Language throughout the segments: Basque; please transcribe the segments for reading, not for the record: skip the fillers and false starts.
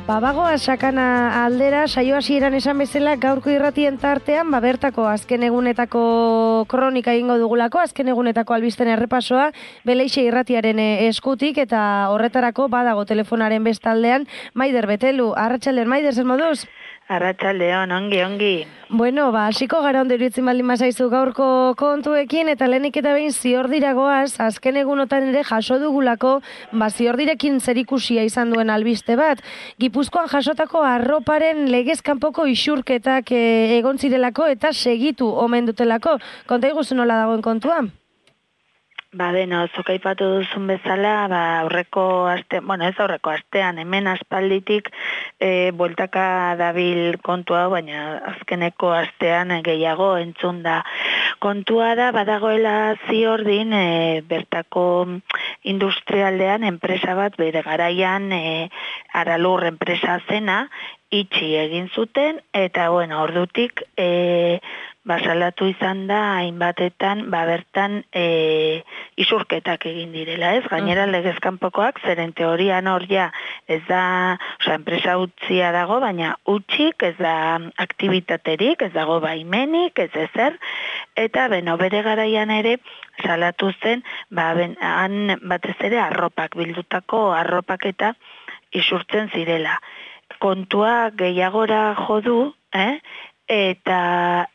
Bagoa sakana aldera, saio hasieran esan bezala gaurko irratien tartean, bertako azken egunetako kronika egingo dugulako, azken egunetako albisten errepasoa, Beleixe irratiaren eskutik, eta horretarako badago telefonaren bestaldean, Maider Betelu. Arratsaldeon, Maider, zer moduz? Arratsaldeon, ongi. Bueno, hasiko gara ondo iruditzen baldin bazaizu gaurko kontuekin, eta lehenik eta behin ziordiragoaz, azken egunotan ere jaso dugulako, ziordirekin zerikusia izan duen albiste bat. Gipuzkoan jasotako arroparen legez kanpoko isurketak egon zirelako eta segitu omen dutelako. Konta iguzu nola dagoen kontua? Zuk aipatu duzun bezala, aurreko astean, hemen aspalditik bueltaka dabil kontua, baina azkeneko astean gehiago entzun da. Kontua da, badagoela ziordin, bertako industrialdean enpresa bat, bere garaian Aralur enpresa zena, itxi egin zuten, eta ordutik salatu izan da hainbatetan bertan isurketak egin direla, ez? Gainera legezkanpokoak, zeren teorian hor ja ez da, enpresa utzia dago, baina utxik, ez da aktibitaterik, ez dago baimenik, ez ezer, eta bere garaian ere salatu zen, han batez ere arropak, bildutako arropak eta isurtzen zirela. Kontua gehiagora jodu, eta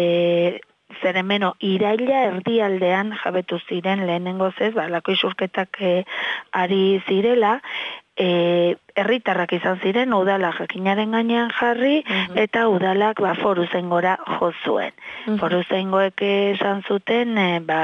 iraila erdialdean jabetu ziren lehenengoz ez, lako isurketak ari zirela, herritarrak izan ziren, udala jakinaren gainean jarri, eta udalak Foruzengora jo zuen. Foruzengoek esan zuten,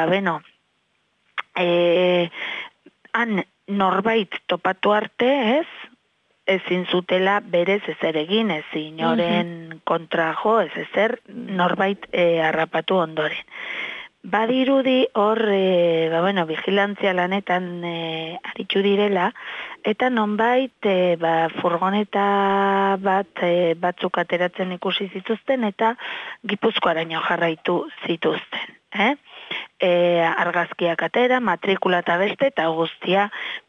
han norbait topatu arte, ez? Ezin zutela berez ezer egin, ez inoren kontra jo, ez ezer, norbait harrapatu ondoren. Badirudi hor, vigilantzia lanetan aritsu direla, eta nonbait furgoneta batzuk ateratzen ikusi zituzten, eta Gipuzkoaraino jarraitu zituzten. Argazkiak atera, matrikula eta beste, eta guztia,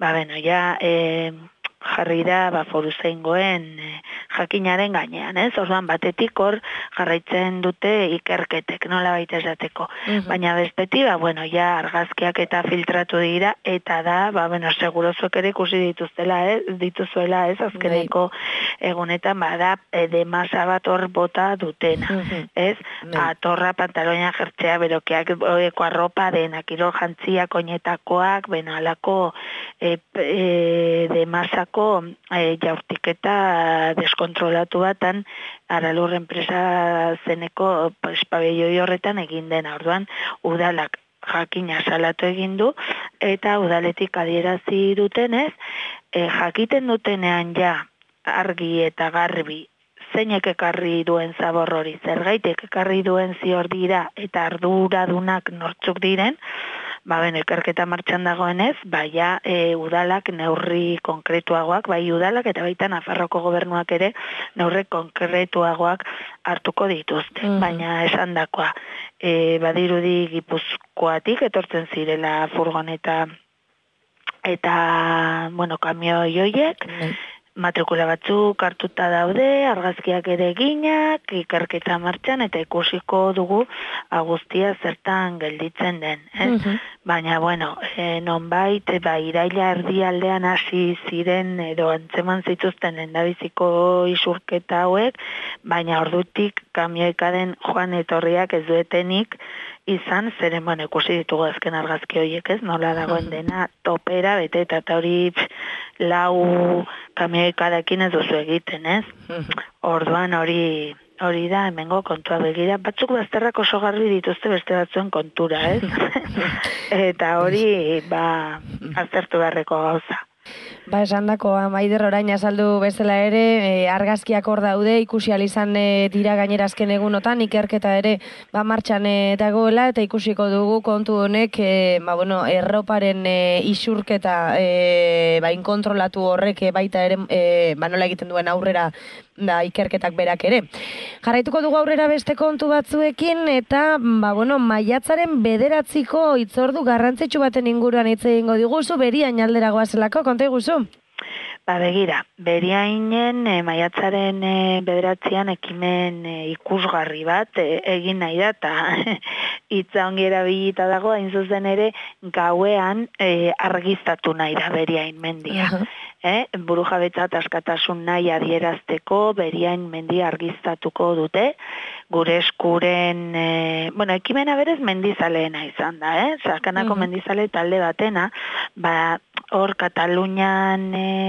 jarri da Foruzengoen jakinaren gainean, ez? Orduan batetik hor jarraitzen dute ikerketek, nola baita esateko. Baina bestetik, argazkiak eta filtratu dira, eta da, segurozuek ere ikusi dituzuela, ez? Azkeneko egunetan, bada, demasa bat hor bota dutena, ez? Atorra, pantaloina jertzea, berokeak, oeko arropa denak, iro jantziak, oinetakoak, alako demasako jaurtiketa deskontrolatu batan Aralur enpresa zeneko pabelloi horretan egin dena. Orduan, udalak jakina salatu egin du, eta udaletik adierazi dutenez, jakiten dutenean ja argi eta garbi zeinek ekarri duen zabor hori, zergaitek ekarri duen ziordira eta arduradunak nortzuk diren, ikerketa martxan dagoenez, udalak neurri konkretuagoak, udalak eta baita Nafarroko gobernuak ere neurri konkretuagoak hartuko dituzte. Baina esan dakoa, badirudi Gipuzkoatik etortzen zirela furgoneta eta, kamioi horiek, matrikula batzuk hartuta daude, argazkiak ere eginak, ikerketa martxan, eta ikusiko dugu guztia zertan gelditzen den. Baina, nonbait, iraila erdialdean hasi ziren edo antzeman zituzten lehendabiziko isurketa hauek, baina ordutik kamioikaden joan etorriak ez duetenik izan, zeren ikusi ditugu azken argazki horiek, ez? Nola dagoen dena topera, bete, eta hori lau kamioikadekin ez duzu egiten, ez? Orduan hori da, hemengo kontua begira. Batzuk bazterrak oso garbi dituzte beste batzuen kontura, ez? Eta hori, aztertu beharreko gauza. Esan dako, Maider orain azaldu bezala ere, argazkiak hor daude, ikusi izan dira gainera azken egunotan, ikerketa ere martxan dagoela, eta ikusiko dugu kontu honek, erroparen isurketa inkontrolatu horrek baita ere, nola egiten duen aurrera ikerketak berak ere. Jarraituko dugu aurrera beste kontu batzuekin, eta maiatzaren 9 hitzordu garrantzitsu baten inguruan hitz egingo diguzu, beriain aldera goazelako, konta iguzu? Begira, Beriainen maiatzaren bederatzean ekimen ikusgarri bat egin nahi da, eta hitza ongi erabilita dago, hain zuzen ere gauean argiztatu nahi da Beriain mendia. Burujabetza eta askatasun nahi adierazteko Beriain mendia argiztatuko dute, gure eskuren, ekimena berez mendizaleena izan da, Sakanako mendizale talde batena, hor Katalunian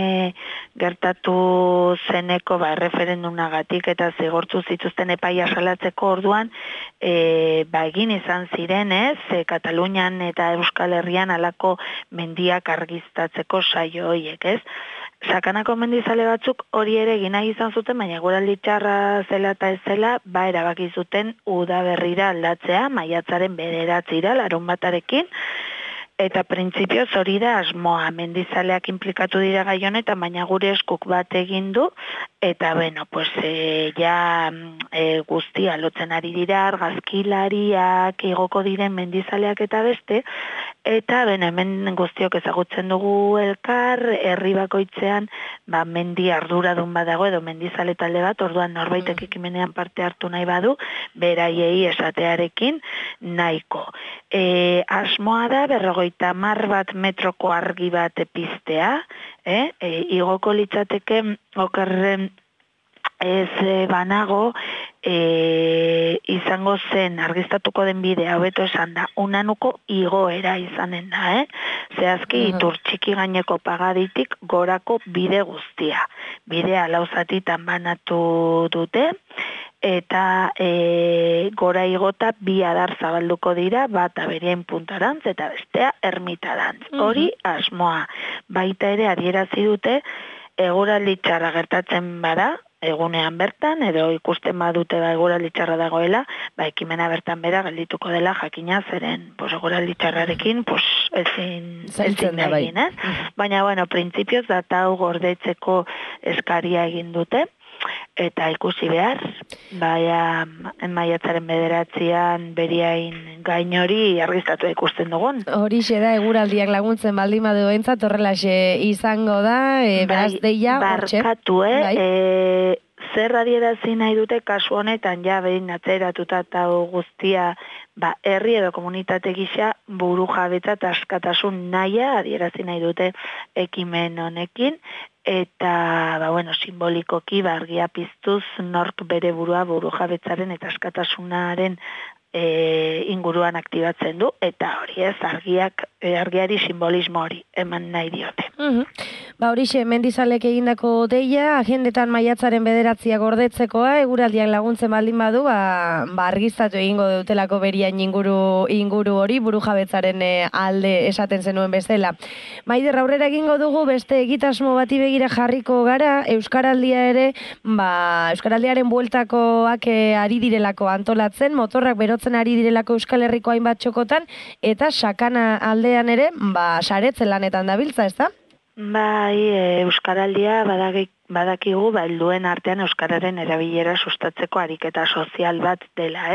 gertatu zeneko erreferendumagatik eta zigortu zituzten epaia salatzeko orduan egin izan ziren, Katalunian eta Euskal Herrian alako mendiak argiztatzeko saio horiek, Sakanako mendizale batzuk hori ere egin nahi izan zuten, baina eguraldi txarra zela eta ez zela, erabaki zuten udaberrira aldatzea, maiatzaren 9 larunbatarekin, eta printzipioz hori da asmoa, mendizaleak implikatu dira gai honetan, baina gure eskuk bat egin du, eta guztia lotzen ari dira, argazkilariak, igoko diren mendizaleak eta beste, eta hemen guztiok ezagutzen dugu elkar, herri bakoitzean mendi arduradun badago edo mendizale talde bat, orduan norbaitek ekimenean parte hartu nahi badu, beraiei esatearekin nahiko. Asmoa da 50 metroko argi bat piztea, igoko litzateke okerren ez banago izango zen argiztatuko den bidea, hobeto esan da, unanuko igoera izanen da, zehazki itur txiki gaineko pagaditik gorako bide guztia. Bidea 4 zatitan banatu dute, eta gora igota 2 adar zabalduko dira, bata Beriain puntarantz eta bestea ermitarantz. Hori asmoa. Baita ere adierazi dute, eguraldi txarra gertatzen bada, egunean bertan, edo ikusten badute eguraldi txarra dagoela, ekimena bertan bera geldituko dela jakina zeren, eguraldi txarrarekin ezin da egin, Baina, printzipioz data hau gordetzeko eskaria egin dute, eta ikusi behar, maiatzaren 9 Beriain gain hori argiztatu ikusten dugun. Horixe da, eguraldiak laguntzen baldin badu behintzat, horrelaxe izango da, beraz deia, barkatu, zer adierazi nahi dute kasu honetan, behin atzeratuta eta guztia, herri edo komunitate gisa burujabetza eta askatasun nahia adierazi nahi dute ekimen honekin, eta, simbolikoki argia piztuz nork bere burua burujabetzaren eta askatasunaren inguruan aktibatzen du, eta hori argiari simbolismo hori eman nahi diote. Horixe, mendizalek egindako deia, agendetan maiatzaren 9 gordetzekoa, eguraldiak laguntzen baldin badu, argiztatu egingo dutelako Beriain inguru hori, burujabetzaren alde esaten zenuen bezala. Maider, aurrera egingo dugu, beste egitasmo bati begira jarriko gara, Euskaraldia ere, Euskaraldiaren bueltakoak ari direlako antolatzen, motorrak berotzen ari direlako Euskal Herriko hainbat txokotan, eta Sakana aldean ere, saretzen lanetan dabiltza, ez da? Euskaraldia badakigu helduen artean euskararen erabilera sustatzeko ariketa sozial bat dela,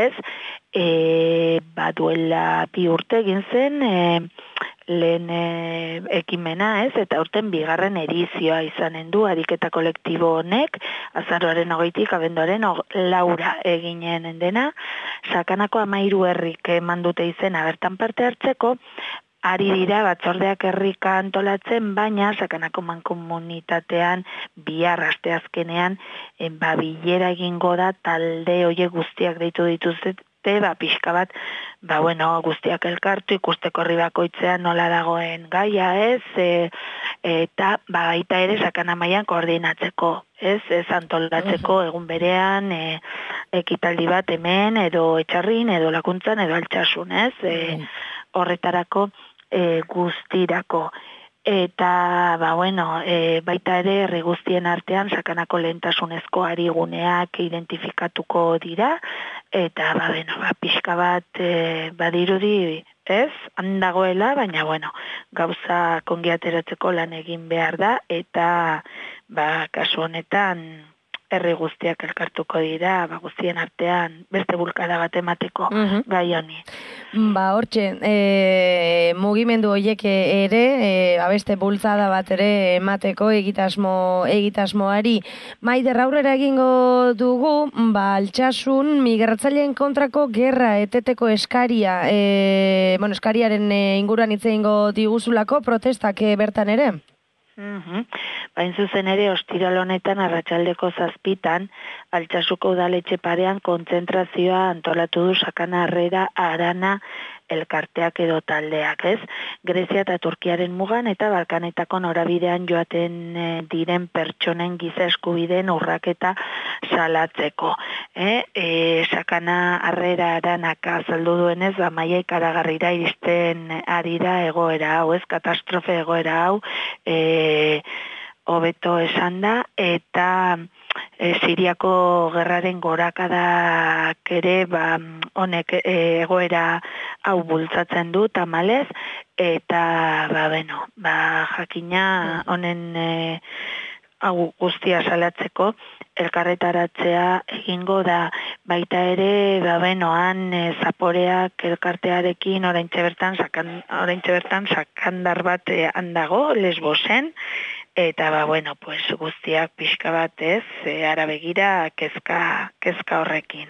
duela 2 urte egin zen lehen ekimena, eta urten 2. edizioa izanen du ariketa kolektibo honek, azaroaren 20tik abenduaren 4 eginen dena, Sakanako 13 herrik eman dute izena bertan parte hartzeko, ari dira batzordeak herrika antolatzen, baina Sakanako mankomunitatean bihar asteazkenean bilera egingo da talde horiek guztiak deitu dituzte, pixka bat, guztiak elkartu ikusteko herri bakoitzean nola dagoen gaia, eta baita ere Sakana mailan koordinatzeko, ez antolatzeko egun berean ekitaldi bat hemen, edo Etxarrin, edo Lakuntzan, edo Altsasun, horretarako guztirako. Eta, baita ere, herri guztien artean Sakanako lehentasunezko ariguneak identifikatuko dira, eta, pixka bat badirudi, handagoela, baina, gauza kongi ateratzeko lan egin behar da, eta, kasu honetan, herri guztiak elkartuko dira, guztien artean beste bulkada bat emateko gai honi. Hortxe, mugimendu horiek ere, beste bultzada bat ere emateko egitasmoari. Maider, aurrera egingo dugu, Altsasun migratzaileen kontrako gerra eteteko eskaria, eskariaren inguruan hitz egingo diguzulako protestak bertan ere? Bain zuzen ere, ostiral honetan arratsaldeko 7:00 Altsasuko udaletxe parean kontzentrazioa antolatu du Sakana Harrera Arana elkarteak edo taldeak, ez? Grezia eta Turkiaren mugan eta Balkanetako norabidean joaten diren pertsonen giza eskubideen urraketa salatzeko. Sakana Harrera Aranak azaldu duenez, maila ikaragarrira iristen ari da egoera hau, ez? Katastrofe egoera hau, hobeto esan da, eta Siriako gerraren gorakadak ere honek egoera hau bultzatzen du tamalez, eta jakina honen hau guztia salatzeko elkarretaratzea egingo da, baita ere han Zaporeak elkartearekin oraintxe bertan sakandar bat handago Lesbosen, eta guztiak pixka bat ara begira kezka horrekin.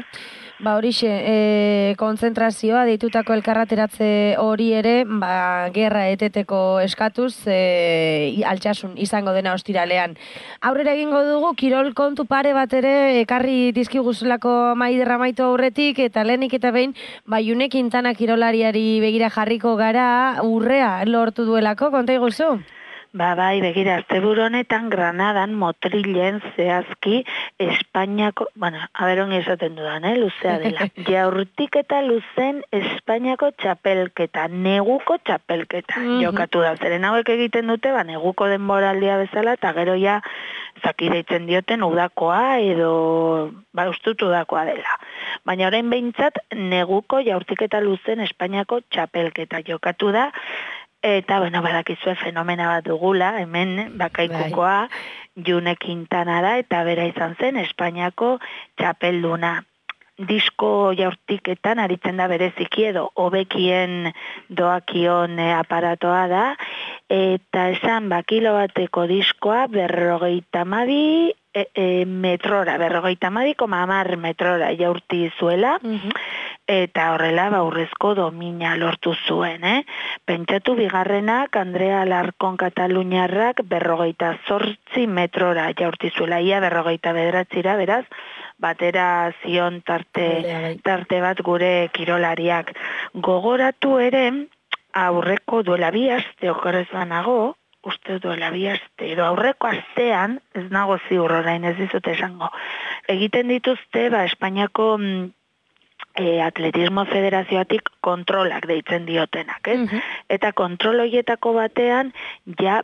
Horixe, kontzentrazioa deitutako elkarrateratze hori ere, gerra eteteko eskatuz, Altsasun izango dena ostiralean. Aurrera egingo dugu, kirol kontu pare bat ere, ekarri dizkiguzulako Maider amaitu aurretik, eta lehenik eta behin, June Quintana kirolariari begira jarriko gara, urrea lortu duelako, konta iguzu? Begira, asteburu honetan Granadan Motrilen zehazki Espainiako, ongi esaten dudan, luzea dela. Jaurtik eta luzen Espainiako txapelketa, neguko txapelketa jokatu da. Zeren hauek egiten dute, neguko denboraldia bezala, eta gero ja zakideitzen dioten udakoa edo ustut udakoa dela. Baina orain behintzat neguko jaurtik eta luzen Espainiako txapelketa jokatu da, eta, badakizue fenomena bat dugula, hemen, bakaikukoa, June Quintana da, eta bera izan zen, Espainiako txapelduna. Disko jaurtiketan aritzen da bereziki edo, hobekien doakion aparatoa da, eta esan, kilo bateko diskoa 52 metrora, 52,10 metrora jaurti zuela, eta horrela urrezko domina lortu zuen, Pentsatu bigarrenak Andrea Alarkon Kataluniarrak 58 metrora jaurti zuela, ia 59 beraz, batera zion tarte bat gure kirolariak. Gogoratu ere, aurreko duela 2 aste okerrez banago, uste duela 2 aste, edo aurreko astean, ez nago ziur orain ez dizut esango, egiten dituzte, Espainiako atletismo federazioatik kontrolak deitzen diotenak, Eta kontrol horietako batean, ja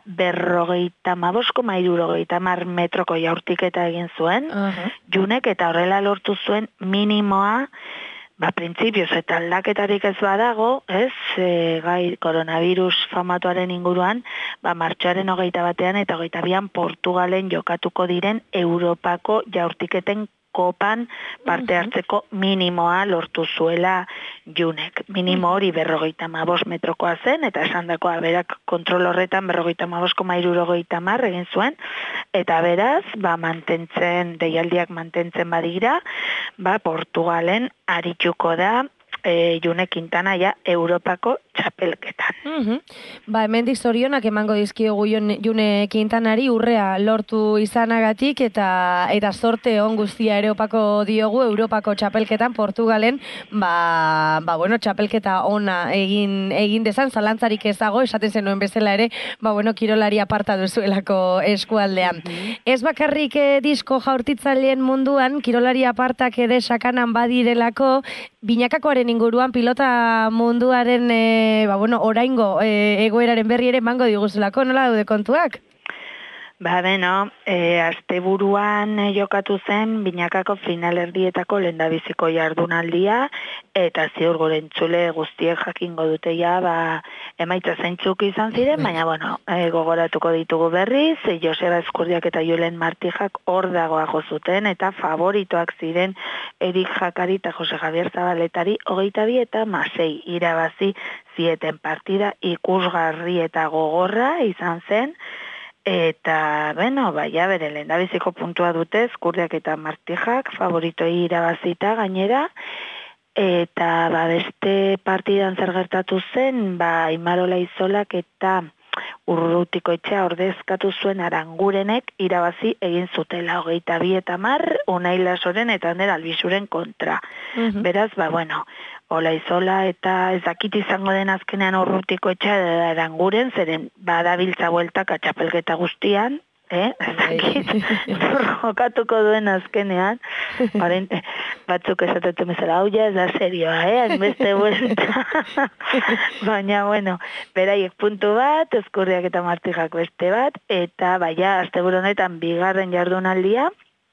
55,70 metroko jaurtiketa egin zuen, Junek eta horrela lortu zuen minimoa, printzipioz eta aldaketarik ez badago, gai koronavirus famatuaren inguruan, martxoaren 21 eta 22 Portugalen jokatuko diren Europako jaurtiketen kopan parte hartzeko minimoa lortu zuela Junek. Minimo hori 55 metrokoa zen, eta esandakoa berak kontrol horretan 55,70 egin zuen, eta beraz, deialdiak mantentzen badira, Portugalen arituko da June Quintana Europako txapelketan. Hemendik zorionak emango dizkiogu June Quintanari urrea lortu izanagatik eta sorte on guztia ere opako diogu Europako txapelketan Portugalen, txapelketa ona egin dezan, zalantzarik ez dago, esaten zenuen bezala ere, kirolari aparta duzuelako eskualdean. Ez bakarrik disko jaurtitzaileen munduan, kirolari apartak ere Sakanan badirelako, binakakoaren inguruan pilota munduaren oraingo egoeraren berri ere mango diguzulako, nola daude kontuak? Beno, asteburuan jokatu zen binakako finalerdietako lehendabiziko jardunaldia, eta ziur gure entzule guztiek jakingo dute ja, emaitza zeintzuk izan ziren, baina gogoratuko ditugu berriz, Joseba Eskurdiak eta Julen Martijak hor dagoa jo zuten, eta favoritoak ziren Erik Jakari eta Jose Javier Zabaletari 22 eta 6 irabazi zieten partida ikusgarri eta gogorra izan zen. Eta, bere lehendabiziko puntua dute, Eskurdiak eta Martijak, favoritoi irabazita gainera, eta beste partidan zer gertatu zen, Imarola Izolak eta Urrutiko etxea ordezkatu zuen Arangurenek irabazi egin zutela 22 eta 10, Unai Lasoren eta Ander Albizuren kontra. Beraz, Ola Izola eta ez dakit izango den azkenean Urrutiko etxea Aranguren, zeren badabiltza bueltak txapelketa guztian, ez dakit, jokatuko duen azkenean, batzuk esatetu bezala, hau ja ez da serioa, hainbeste buelta, baina, beraiek puntu bat, Eskurdiak eta Martijak beste bat, eta asteburu honetan bigarren jardunaldia,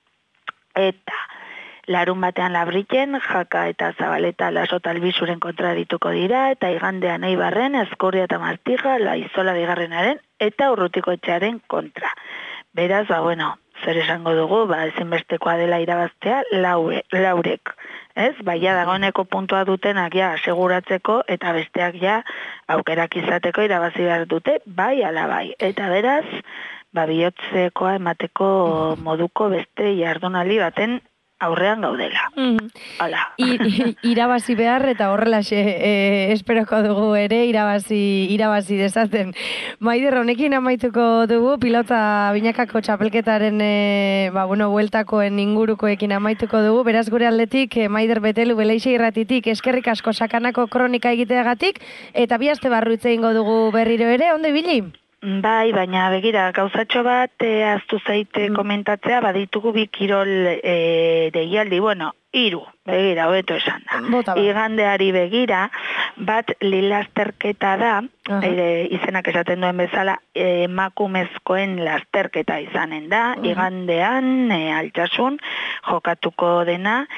eta larun batean Labriken, Jaka eta Zabaleta Lasota Albizuren kontra dituko dira, eta igandean Eibarren, Eskurdia eta Martija, Izola bigarrenaren, eta Urrutiko etxearen kontra. Beraz, zer esango dugu, ezinbestekoa dela irabaztea laurek. Ez, dagoeneko puntua dutenak aseguratzeko, eta besteak aukerak izateko irabazi behar dute, ala bai. Eta beraz, bihotzekoa emateko moduko beste jardunaldi baten aurrean gaudela. Hala. Irabazi behar eta horrelaxe esperoko dugu ere irabazi dezaten. Maider, honekin amaituko dugu pilota binakako txapelketaren bueltakoen ingurukoekin amaituko dugu. Beraz gure aldetik Maider Betelu Beleixe Irratitik eskerrik asko sakanako kronika egiteagatik eta bi aste barru hitz egingo dugu berriro ere, ondo ibili? Baina begira, gauzatxo bat aztu zaite komentatzea, baditugu bi kirol deialdi, 3, begira, hobeto esan da. Igandeari begira, bat lilasterketa da, izenak esaten duen bezala, emakumezkoen lasterketa izanen da, igandean, Altsasun, jokatuko dena,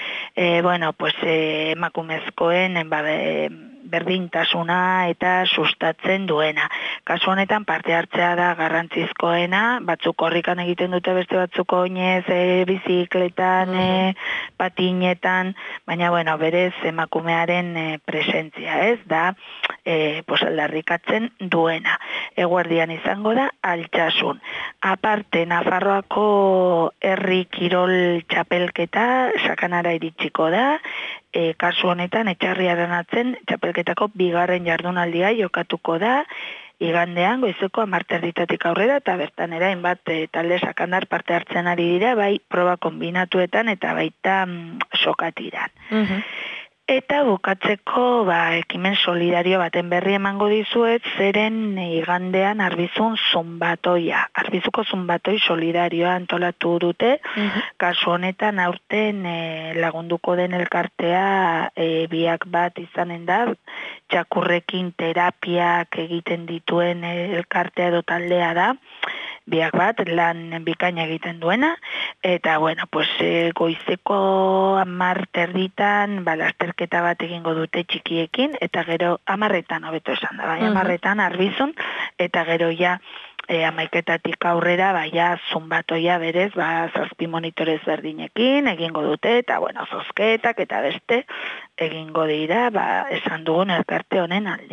emakumezkoen, berdintasuna eta sustatzen duena. Kasu honetan parte hartzea da garrantzizkoena, batzuk korrikan egiten dute, beste batzuk oinez, bizikletan, patinetan, baina berez emakumearen presentzia, ez da, aldarrikatzen duena. Eguerdian izango da Altsasun. Aparte, Nafarroako herri kirol txapelketa sakanara iritsiko da, kasu honetan etxarriaren atzen txapelketako bigarren jardunaldia jokatuko da, igandean goizeko 10:00 aurrera, eta bertan hainbat talde sakandar parte hartzen ari dira, bai proba kombinatuetan eta baita sokatiran. Eta bukatzeko ekimen solidario baten berri emango dizuet, zeren igandean Arbizuko zunbatoi solidarioa antolatu dute, kasu honetan aurten lagunduko den elkartea biak bat izanen da, txakurrekin terapiak egiten dituen elkartea edo taldea da, biak bat lan bikaina egiten duena, eta goizeko 10:30 lasterketa bat egingo dute txikiekin, eta gero 10:00 hobeto esan da, 10:00 Arbizun, eta gero 11:00 aurrera, zunbatoia berez, 7 monitorez berdinekin egingo dute, eta zozketak eta beste egingo dira, esan dugun elkarte honen alde.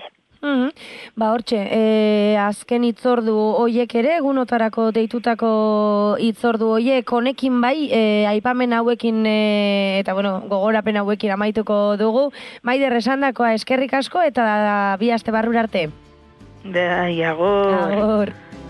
Hortxe, azken hitzordu hoiek ere, egunotarako deitutako hitzordu hoiek, honekin aipamen hauekin eta gogorapen hauekin amaituko dugu. Maider, esandakoa eskerrik asko eta bi aste barrura arte. Agur.